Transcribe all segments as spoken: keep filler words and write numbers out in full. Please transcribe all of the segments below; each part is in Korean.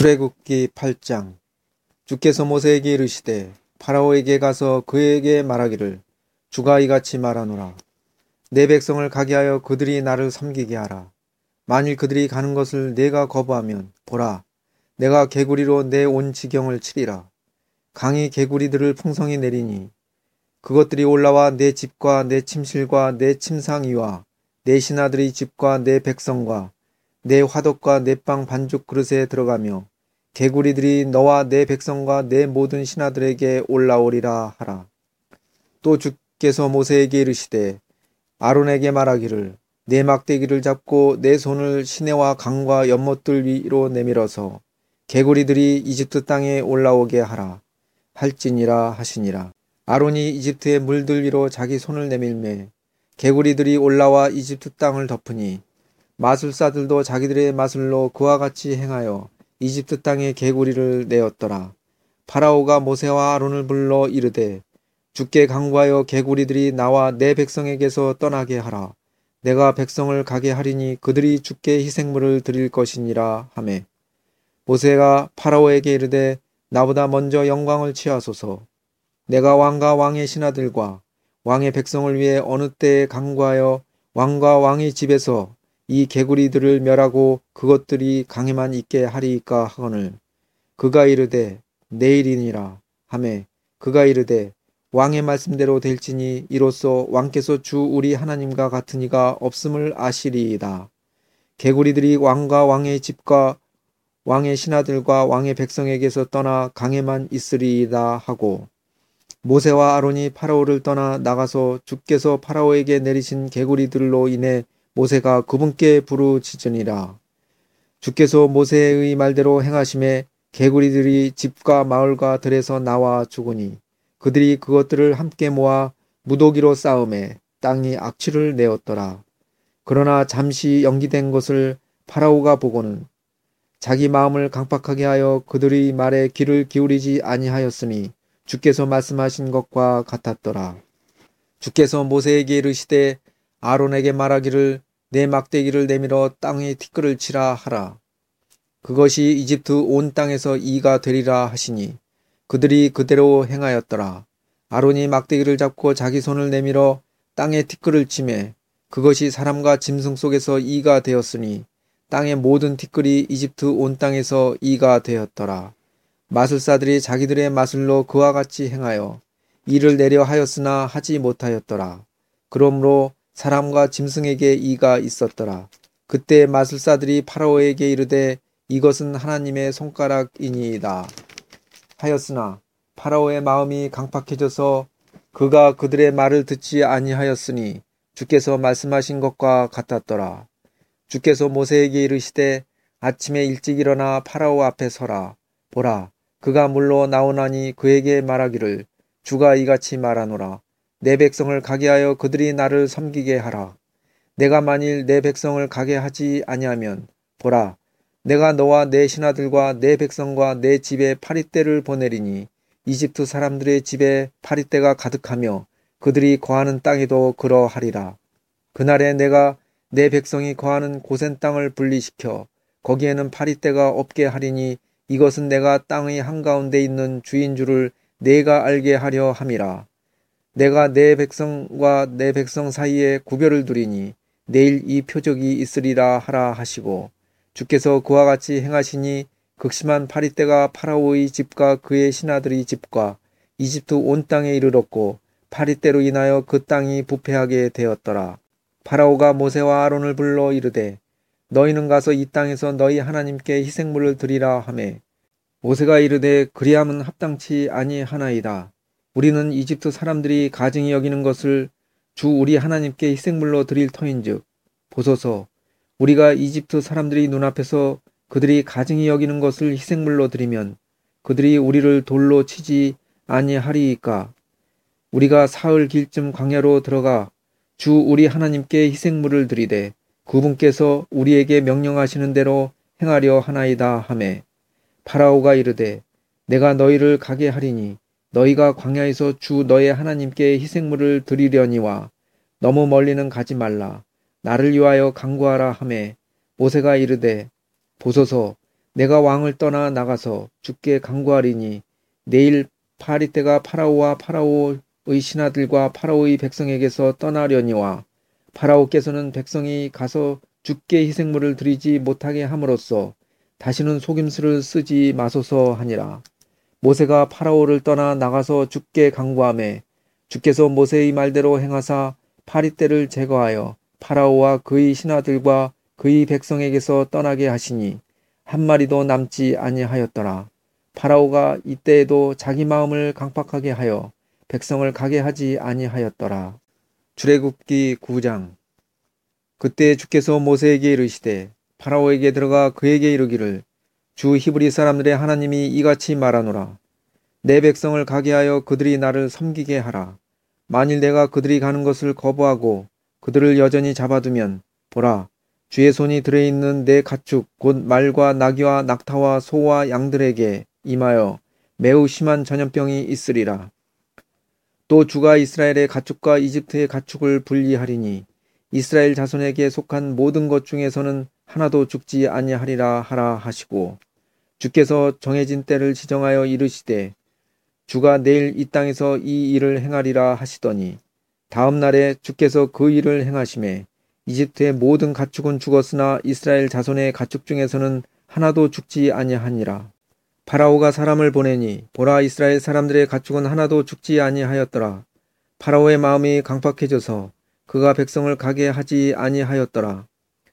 출애굽기 팔 장. 주께서 모세에게 이르시되 파라오에게 가서 그에게 말하기를 주가 이같이 말하노라. 내 백성을 가게 하여 그들이 나를 섬기게 하라. 만일 그들이 가는 것을 내가 거부하면 보라, 내가 개구리로 내 온 지경을 치리라. 강이 개구리들을 풍성히 내리니 그것들이 올라와 내 집과 내 침실과 내 침상위와 내 신하들의 집과 내 백성과 내 화덕과 내 빵 반죽 그릇에 들어가며 개구리들이 너와 내 백성과 내 모든 신하들에게 올라오리라 하라. 또 주께서 모세에게 이르시되 아론에게 말하기를 내 막대기를 잡고 내 손을 시내와 강과 연못들 위로 내밀어서 개구리들이 이집트 땅에 올라오게 하라 할지니라 하시니라. 아론이 이집트의 물들 위로 자기 손을 내밀매 개구리들이 올라와 이집트 땅을 덮으니 마술사들도 자기들의 마술로 그와 같이 행하여 이집트 땅에 개구리를 내었더라. 파라오가 모세와 아론을 불러 이르되 주께 간구하여 개구리들이 나와 내 백성에게서 떠나게 하라. 내가 백성을 가게 하리니 그들이 주께 희생물을 드릴 것이니라 하매 모세가 파라오에게 이르되 나보다 먼저 영광을 취하소서. 내가 왕과 왕의 신하들과 왕의 백성을 위해 어느 때에 간구하여 왕과 왕의 집에서 이 개구리들을 멸하고 그것들이 강에만 있게 하리이까 하거늘 그가 이르되 내일이니라 하매 그가 이르되 왕의 말씀대로 될지니 이로써 왕께서 주 우리 하나님과 같은 이가 없음을 아시리이다. 개구리들이 왕과 왕의 집과 왕의 신하들과 왕의 백성에게서 떠나 강에만 있으리이다 하고 모세와 아론이 파라오를 떠나 나가서 주께서 파라오에게 내리신 개구리들로 인해 모세가 그분께 부르짖으니라. 주께서 모세의 말대로 행하심에 개구리들이 집과 마을과 들에서 나와 죽으니 그들이 그것들을 함께 모아 무더기로 쌓음에 땅이 악취를 내었더라. 그러나 잠시 연기된 것을 파라오가 보고는 자기 마음을 강팍하게 하여 그들의 말에 귀를 기울이지 아니하였으니 주께서 말씀하신 것과 같았더라. 주께서 모세에게 이르시되 아론에게 말하기를 내 막대기를 내밀어 땅에 티끌을 치라 하라. 그것이 이집트 온 땅에서 이가 되리라 하시니 그들이 그대로 행하였더라. 아론이 막대기를 잡고 자기 손을 내밀어 땅에 티끌을 치매 그것이 사람과 짐승 속에서 이가 되었으니 땅의 모든 티끌이 이집트 온 땅에서 이가 되었더라. 마술사들이 자기들의 마술로 그와 같이 행하여 이를 내려 하였으나 하지 못하였더라. 그러므로 사람과 짐승에게 이가 있었더라. 그때 마술사들이 파라오에게 이르되 이것은 하나님의 손가락이니이다 하였으나 파라오의 마음이 강팍해져서 그가 그들의 말을 듣지 아니하였으니 주께서 말씀하신 것과 같았더라. 주께서 모세에게 이르시되 아침에 일찍 일어나 파라오 앞에 서라. 보라, 그가 물로 나오나니 그에게 말하기를 주가 이같이 말하노라. 내 백성을 가게 하여 그들이 나를 섬기게 하라. 내가 만일 내 백성을 가게 하지 아니하면 보라, 내가 너와 내 신하들과 내 백성과 내 집에 파리떼를 보내리니 이집트 사람들의 집에 파리떼가 가득하며 그들이 거하는 땅에도 그러하리라. 그날에 내가 내 백성이 거하는 고센 땅을 분리시켜 거기에는 파리떼가 없게 하리니 이것은 내가 땅의 한가운데 있는 주인 줄을 내가 알게 하려 함이라. 내가 내 백성과 내 백성 사이에 구별을 두리니 내일 이 표적이 있으리라 하라 하시고 주께서 그와 같이 행하시니 극심한 파리떼가 파라오의 집과 그의 신하들의 집과 이집트 온 땅에 이르렀고 파리떼로 인하여 그 땅이 부패하게 되었더라. 파라오가 모세와 아론을 불러 이르되 너희는 가서 이 땅에서 너희 하나님께 희생물을 드리라 하매 모세가 이르되 그리함은 합당치 아니하나이다. 우리는 이집트 사람들이 가증히 여기는 것을 주 우리 하나님께 희생물로 드릴 터인즉 보소서, 우리가 이집트 사람들이 눈앞에서 그들이 가증히 여기는 것을 희생물로 드리면 그들이 우리를 돌로 치지 아니하리이까. 우리가 사흘 길쯤 광야로 들어가 주 우리 하나님께 희생물을 드리되 그분께서 우리에게 명령하시는 대로 행하려 하나이다 하매 파라오가 이르되 내가 너희를 가게 하리니 너희가 광야에서 주 너의 하나님께 희생물을 드리려니와 너무 멀리는 가지 말라. 나를 위하여 간구하라 하매 모세가 이르되 보소서, 내가 왕을 떠나 나가서 주께 간구하리니 내일 파리떼가 파라오와 파라오의 신하들과 파라오의 백성에게서 떠나려니와 파라오께서는 백성이 가서 주께 희생물을 드리지 못하게 함으로써 다시는 속임수를 쓰지 마소서 하니라. 모세가 파라오를 떠나 나가서 주께 간구하매 주께서 모세의 말대로 행하사 파리떼를 제거하여 파라오와 그의 신하들과 그의 백성에게서 떠나게 하시니 한 마리도 남지 아니하였더라. 파라오가 이때에도 자기 마음을 강팍하게 하여 백성을 가게 하지 아니하였더라. 출애굽기 구 장. 그때 주께서 모세에게 이르시되 파라오에게 들어가 그에게 이르기를 주 히브리 사람들의 하나님이 이같이 말하노라. 내 백성을 가게 하여 그들이 나를 섬기게 하라. 만일 내가 그들이 가는 것을 거부하고 그들을 여전히 잡아두면 보라, 주의 손이 들어있는 내 가축 곧 말과 나귀와 낙타와 소와 양들에게 임하여 매우 심한 전염병이 있으리라. 또 주가 이스라엘의 가축과 이집트의 가축을 분리하리니 이스라엘 자손에게 속한 모든 것 중에서는 하나도 죽지 아니하리라 하라 하시고 주께서 정해진 때를 지정하여 이르시되 주가 내일 이 땅에서 이 일을 행하리라 하시더니 다음 날에 주께서 그 일을 행하심에 이집트의 모든 가축은 죽었으나 이스라엘 자손의 가축 중에서는 하나도 죽지 아니하니라. 파라오가 사람을 보내니 보라, 이스라엘 사람들의 가축은 하나도 죽지 아니하였더라. 파라오의 마음이 강팍해져서 그가 백성을 가게 하지 아니하였더라.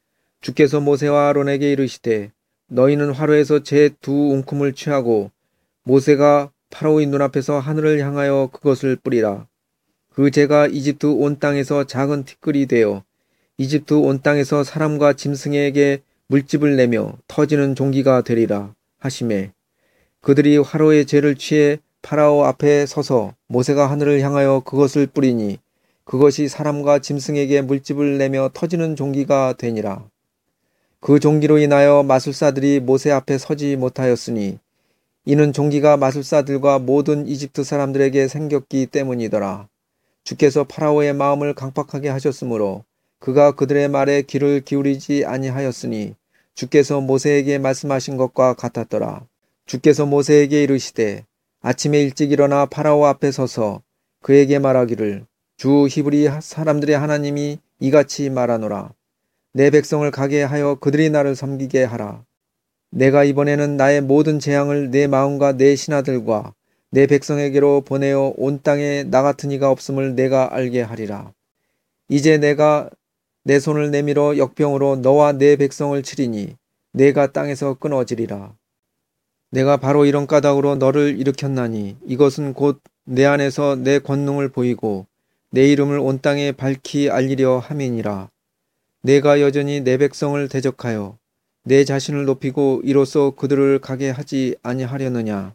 주께서 모세와 아론에게 이르시되 너희는 화로에서 제 두 웅큼을 취하고 모세가 파라오의 눈앞에서 하늘을 향하여 그것을 뿌리라. 그 재가 이집트 온 땅에서 작은 티끌이 되어 이집트 온 땅에서 사람과 짐승에게 물집을 내며 터지는 종기가 되리라 하시매 그들이 화로의 재를 취해 파라오 앞에 서서 모세가 하늘을 향하여 그것을 뿌리니 그것이 사람과 짐승에게 물집을 내며 터지는 종기가 되니라. 그 종기로 인하여 마술사들이 모세 앞에 서지 못하였으니 이는 종기가 마술사들과 모든 이집트 사람들에게 생겼기 때문이더라. 주께서 파라오의 마음을 강팍하게 하셨으므로 그가 그들의 말에 귀를 기울이지 아니하였으니 주께서 모세에게 말씀하신 것과 같았더라. 주께서 모세에게 이르시되 아침에 일찍 일어나 파라오 앞에 서서 그에게 말하기를 주 히브리 사람들의 하나님이 이같이 말하노라. 내 백성을 가게 하여 그들이 나를 섬기게 하라. 내가 이번에는 나의 모든 재앙을 내 마음과 내 신하들과 내 백성에게로 보내어 온 땅에 나 같은 이가 없음을 내가 알게 하리라. 이제 내가 내 손을 내밀어 역병으로 너와 내 백성을 치리니 내가 땅에서 끊어지리라. 내가 바로 이런 까닭으로 너를 일으켰나니 이것은 곧 내 안에서 내 권능을 보이고 내 이름을 온 땅에 밝히 알리려 함이니라. 내가 여전히 내 백성을 대적하여 내 자신을 높이고 이로써 그들을 가게 하지 아니하려느냐.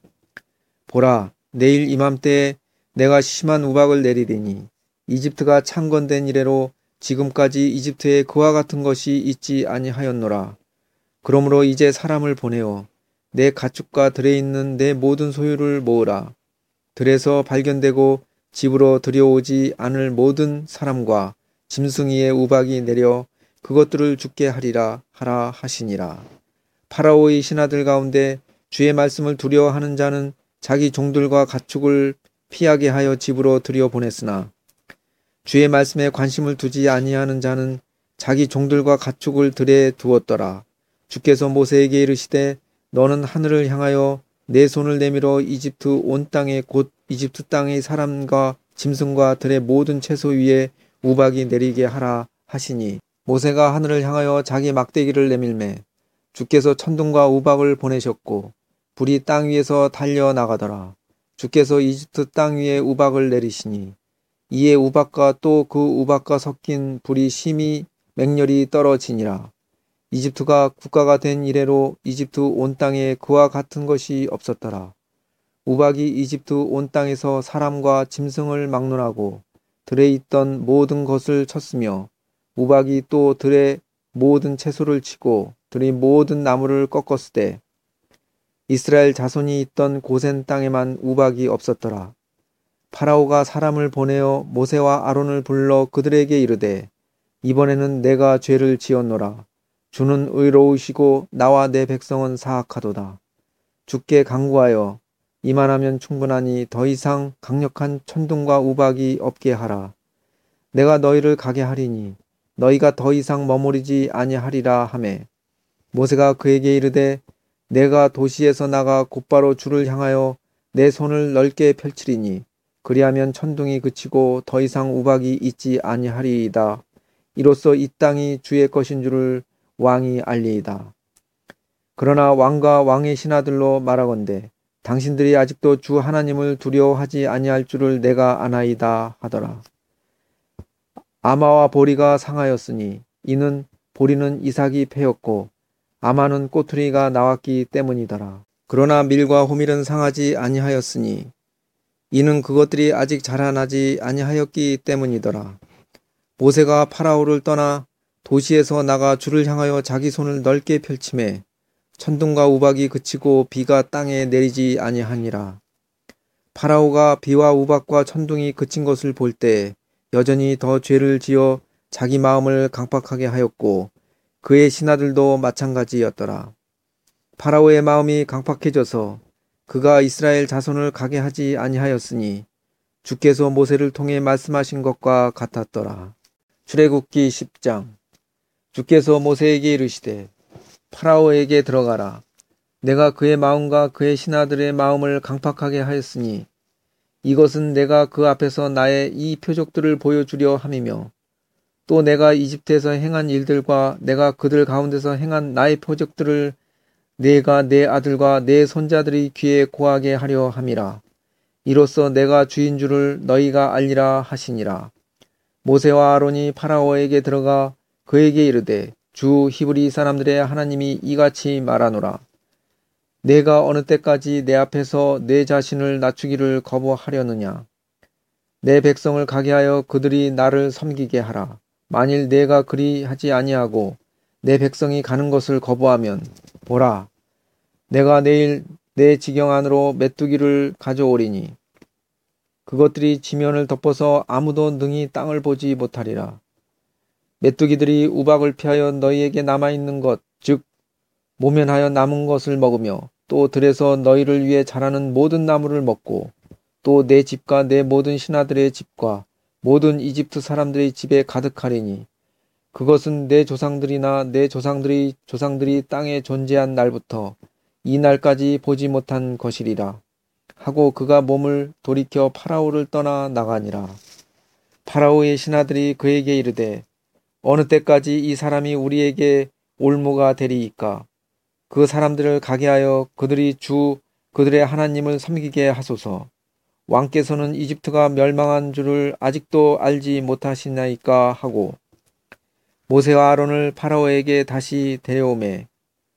보라, 내일 이맘때에 내가 심한 우박을 내리리니 이집트가 창건된 이래로 지금까지 이집트에 그와 같은 것이 있지 아니하였노라. 그러므로 이제 사람을 보내어 내 가축과 들에 있는 내 모든 소유를 모으라. 들에서 발견되고 집으로 들여오지 않을 모든 사람과 짐승이의 우박이 내려 그것들을 죽게 하리라 하라 하시니라. 파라오의 신하들 가운데 주의 말씀을 두려워하는 자는 자기 종들과 가축을 피하게 하여 집으로 들여보냈으나 주의 말씀에 관심을 두지 아니하는 자는 자기 종들과 가축을 들에 두었더라. 주께서 모세에게 이르시되 너는 하늘을 향하여 내 손을 내밀어 이집트 온 땅에 곧 이집트 땅의 사람과 짐승과 들의 모든 채소 위에 우박이 내리게 하라 하시니 모세가 하늘을 향하여 자기 막대기를 내밀매 주께서 천둥과 우박을 보내셨고 불이 땅 위에서 달려나가더라. 주께서 이집트 땅 위에 우박을 내리시니 이에 우박과 또 그 우박과 섞인 불이 심히 맹렬히 떨어지니라. 이집트가 국가가 된 이래로 이집트 온 땅에 그와 같은 것이 없었더라. 우박이 이집트 온 땅에서 사람과 짐승을 막론하고 들에 있던 모든 것을 쳤으며 우박이 또 들의 모든 채소를 치고 들의 모든 나무를 꺾었으되 이스라엘 자손이 있던 고센 땅에만 우박이 없었더라. 파라오가 사람을 보내어 모세와 아론을 불러 그들에게 이르되 이번에는 내가 죄를 지었노라. 주는 의로우시고 나와 내 백성은 사악하도다. 주께 간구하여 이만하면 충분하니 더 이상 강력한 천둥과 우박이 없게 하라. 내가 너희를 가게 하리니 너희가 더 이상 머무르지 아니하리라 하매 모세가 그에게 이르되 내가 도시에서 나가 곧바로 주를 향하여 내 손을 넓게 펼치리니 그리하면 천둥이 그치고 더 이상 우박이 있지 아니하리이다. 이로써 이 땅이 주의 것인 줄을 왕이 알리이다. 그러나 왕과 왕의 신하들로 말하건대 당신들이 아직도 주 하나님을 두려워하지 아니할 줄을 내가 아나이다 하더라. 아마와 보리가 상하였으니 이는 보리는 이삭이 패였고 아마는 꼬투리가 나왔기 때문이더라. 그러나 밀과 호밀은 상하지 아니하였으니 이는 그것들이 아직 자라나지 아니하였기 때문이더라. 모세가 파라오를 떠나 도시에서 나가 주를 향하여 자기 손을 넓게 펼치매 천둥과 우박이 그치고 비가 땅에 내리지 아니하니라. 파라오가 비와 우박과 천둥이 그친 것을 볼 때 여전히 더 죄를 지어 자기 마음을 강팍하게 하였고 그의 신하들도 마찬가지였더라. 파라오의 마음이 강팍해져서 그가 이스라엘 자손을 가게 하지 아니하였으니 주께서 모세를 통해 말씀하신 것과 같았더라. 출애굽기 십 장. 주께서 모세에게 이르시되 파라오에게 들어가라. 내가 그의 마음과 그의 신하들의 마음을 강팍하게 하였으니 이것은 내가 그 앞에서 나의 이 표적들을 보여주려 함이며 또 내가 이집트에서 행한 일들과 내가 그들 가운데서 행한 나의 표적들을 내가 내 아들과 내 손자들이 귀에 고하게 하려 함이라. 이로써 내가 주인 줄을 너희가 알리라 하시니라. 모세와 아론이 파라오에게 들어가 그에게 이르되 주 히브리 사람들의 하나님이 이같이 말하노라. 내가 어느 때까지 내 앞에서 내 자신을 낮추기를 거부하려느냐. 내 백성을 가게 하여 그들이 나를 섬기게 하라. 만일 내가 그리 하지 아니하고 내 백성이 가는 것을 거부하면 보라, 내가 내일 내 지경 안으로 메뚜기를 가져오리니 그것들이 지면을 덮어서 아무도 능히 땅을 보지 못하리라. 메뚜기들이 우박을 피하여 너희에게 남아있는 것, 즉 모면하여 남은 것을 먹으며 또 들에서 너희를 위해 자라는 모든 나무를 먹고 또 내 집과 내 모든 신하들의 집과 모든 이집트 사람들의 집에 가득하리니 그것은 내 조상들이나 내 조상들의 조상들이 땅에 존재한 날부터 이 날까지 보지 못한 것이리라 하고 그가 몸을 돌이켜 파라오를 떠나 나가니라. 파라오의 신하들이 그에게 이르되 어느 때까지 이 사람이 우리에게 올무가 되리이까. 그 사람들을 가게 하여 그들이 주 그들의 하나님을 섬기게 하소서. 왕께서는 이집트가 멸망한 줄을 아직도 알지 못하시나이까 하고 모세와 아론을 파라오에게 다시 데려오매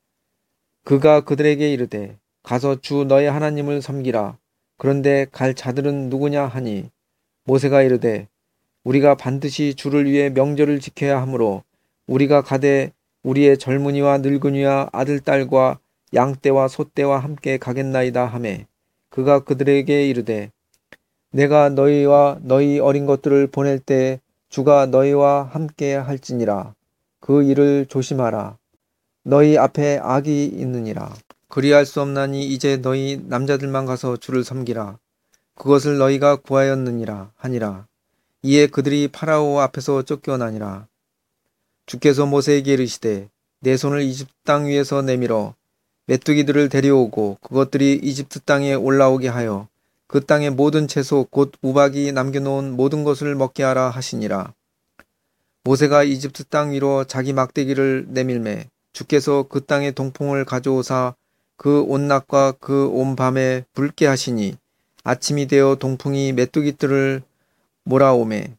그가 그들에게 이르되 가서 주 너의 하나님을 섬기라. 그런데 갈 자들은 누구냐 하니 모세가 이르되 우리가 반드시 주를 위해 명절을 지켜야 하므로 우리가 가되 우리의 젊은이와 늙은이와 아들 딸과 양떼와 소떼와 함께 가겠나이다 하매 그가 그들에게 이르되 내가 너희와 너희 어린 것들을 보낼 때 주가 너희와 함께 할지니라. 그 일을 조심하라. 너희 앞에 악이 있느니라. 그리할 수 없나니 이제 너희 남자들만 가서 주를 섬기라. 그것을 너희가 구하였느니라 하니라. 이에 그들이 파라오 앞에서 쫓겨나니라. 주께서 모세에게 이르시되 내 손을 이집트 땅 위에서 내밀어 메뚜기들을 데려오고 그것들이 이집트 땅에 올라오게 하여 그 땅의 모든 채소 곧 우박이 남겨놓은 모든 것을 먹게 하라 하시니라. 모세가 이집트 땅 위로 자기 막대기를 내밀매 주께서 그 땅의 동풍을 가져오사 그 온 낮과 그 온 밤에 붉게 하시니 아침이 되어 동풍이 메뚜기들을 몰아오매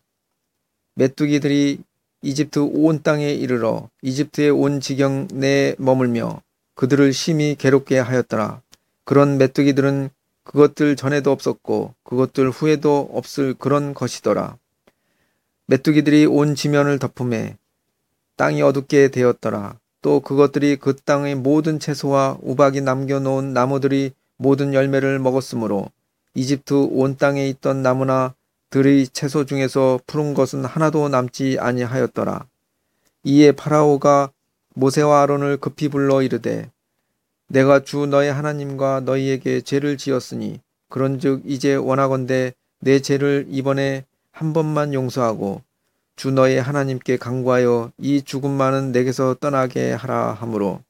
메뚜기들이 이집트 온 땅에 이르러 이집트의 온 지경 내에 머물며 그들을 심히 괴롭게 하였더라. 그런 메뚜기들은 그것들 전에도 없었고 그것들 후에도 없을 그런 것이더라. 메뚜기들이 온 지면을 덮음에 땅이 어둡게 되었더라. 또 그것들이 그 땅의 모든 채소와 우박이 남겨놓은 나무들이 모든 열매를 먹었으므로 이집트 온 땅에 있던 나무나 들의 채소 중에서 푸른 것은 하나도 남지 아니하였더라. 이에 파라오가 모세와 아론을 급히 불러 이르되 내가 주 너의 하나님과 너희에게 죄를 지었으니 그런즉 이제 원하건대 내 죄를 이번에 한 번만 용서하고 주 너의 하나님께 간구하여 이 죽음만은 내게서 떠나게 하라 하므로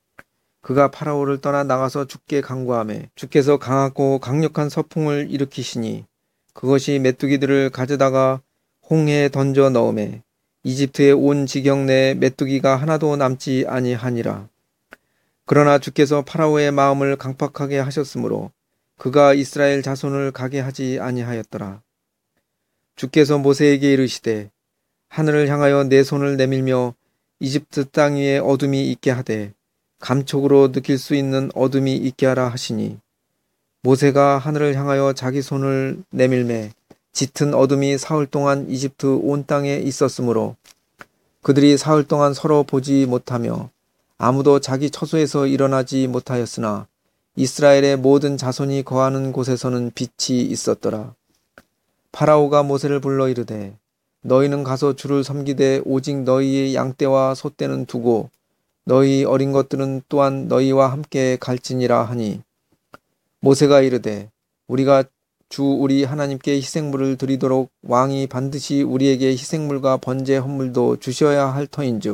그가 파라오를 떠나 나가서 주께 간구하매 주께서 강하고 강력한 서풍을 일으키시니 그것이 메뚜기들을 가져다가 홍해에 던져 넣음에 이집트의 온 지경 내에 메뚜기가 하나도 남지 아니하니라. 그러나 주께서 파라오의 마음을 강팍하게 하셨으므로 그가 이스라엘 자손을 가게 하지 아니하였더라. 주께서 모세에게 이르시되 하늘을 향하여 내 손을 내밀며 이집트 땅 위에 어둠이 있게 하되 감촉으로 느낄 수 있는 어둠이 있게 하라 하시니 모세가 하늘을 향하여 자기 손을 내밀매 짙은 어둠이 사흘 동안 이집트 온 땅에 있었으므로 그들이 사흘 동안 서로 보지 못하며 아무도 자기 처소에서 일어나지 못하였으나 이스라엘의 모든 자손이 거하는 곳에서는 빛이 있었더라. 파라오가 모세를 불러 이르되 너희는 가서 주를 섬기되 오직 너희의 양떼와 소떼는 두고 너희 어린 것들은 또한 너희와 함께 갈지니라 하니 모세가 이르되 우리가 주 우리 하나님께 희생물을 드리도록 왕이 반드시 우리에게 희생물과 번제 헌물도 주셔야 할 터인즉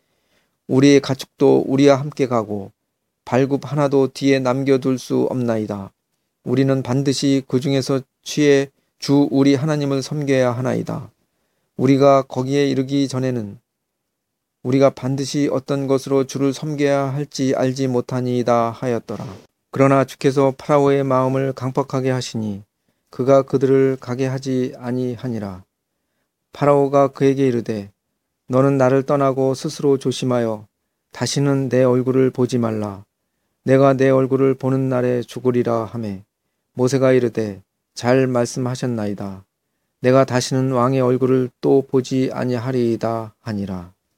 우리의 가축도 우리와 함께 가고 발굽 하나도 뒤에 남겨둘 수 없나이다. 우리는 반드시 그 중에서 취해 주 우리 하나님을 섬겨야 하나이다. 우리가 거기에 이르기 전에는 우리가 반드시 어떤 것으로 주를 섬겨야 할지 알지 못하니이다 하였더라. 그러나 주께서 파라오의 마음을 강팍하게 하시니 그가 그들을 가게 하지 아니하니라. 파라오가 그에게 이르되 너는 나를 떠나고 스스로 조심하여 다시는 내 얼굴을 보지 말라. 내가 내 얼굴을 보는 날에 죽으리라 하매 모세가 이르되 잘 말씀하셨나이다. 내가 다시는 왕의 얼굴을 또 보지 아니하리이다 하니라.